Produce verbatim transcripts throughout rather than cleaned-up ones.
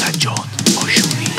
سجاد آشوری.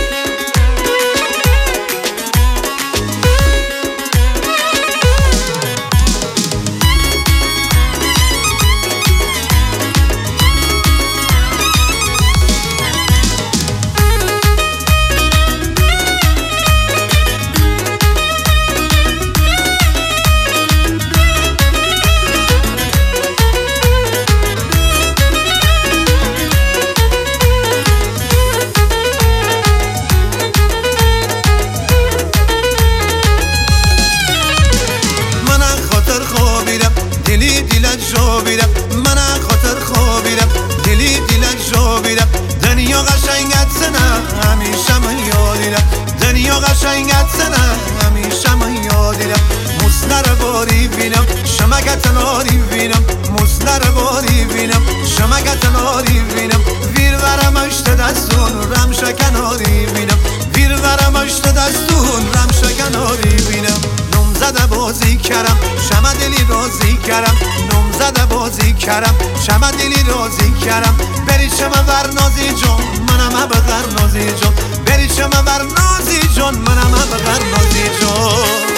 من خاطر خوابیدم دلی دیلک جابیدم دنیا قشنگت سنه همیشه من یادیدم دنیا قشنگت سنه همیشه من یادیدم مصنر باری بینم شمکت ناری بینم مصنر باری بینم شمکت ناری بینم ویر ورم اشت دستون رم شکناری بینم ویر ورم اشت دستون رم شکناری بینم زده بازی کردم شما دلی رازی کردم نم زده بازی کردم شما دلی رازی کردم بری شما ور نازی جون منم هم بغر نازی جون بری شما ور نازی جون منم هم بغر نازی جون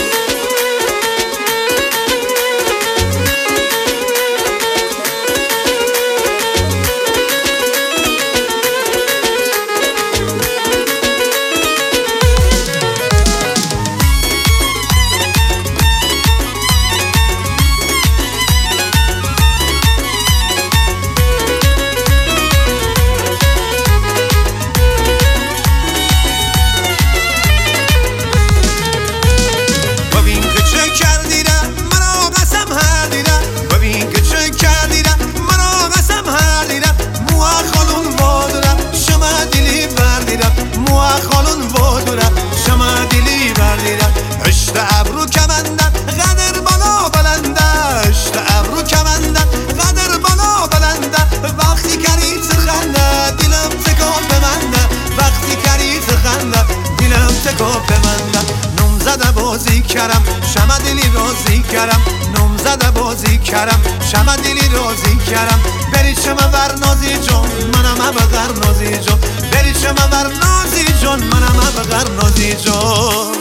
ابرو کمندن قدر بالا بلنده اشت ابرو کمندن قدر بالا بلنده وقتی کری خنده دلم تکا بمنده وقتی کری خنده دلم تکا بمنده نم زده بازی کردم شما دلی رازی کردم نم زده بازی کردم شما دلی رازی کردم بری شما ور نازی جون منم هم بغر نازی جون بری شما ور نازی جون منم هم بغر نازی جون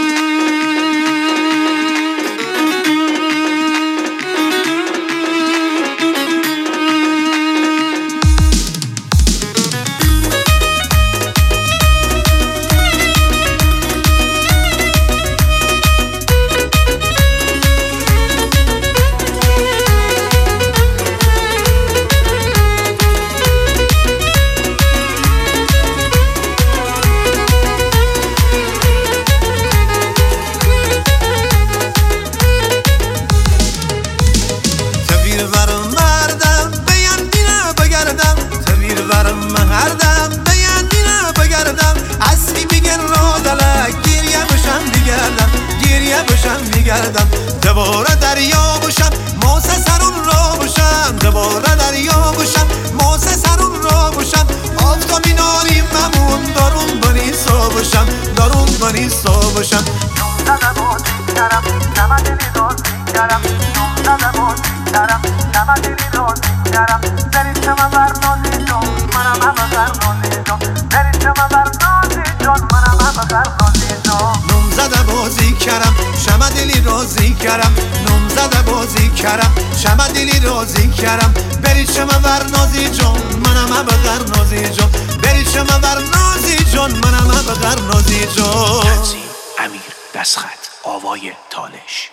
میگردم دوباره دریا باشم موسه سرون را باشم دوباره دریا باشم موسه سرون را باشم آفتا میناری ممون دارون بانی سا باشم دارون بانی سا باشم نم زده بازی کردم شما دلی رازی کردم نم زده بازی کردم شما دلی رازی کردم بری شما ور نازی جون منم هم بغر نازی جون بری شما ور نازی جون منم هم بغر نازی جون نم زده بازی کردم شما دلی رازی کردم نم زده بازی کردم شما دلی رازی کردم بری شما ور نازی جون منم هم بغر نازی جون بری شما ور نازی جون منم هم بغر نازی جون. تنظیم امیر دستخط آوای تالش.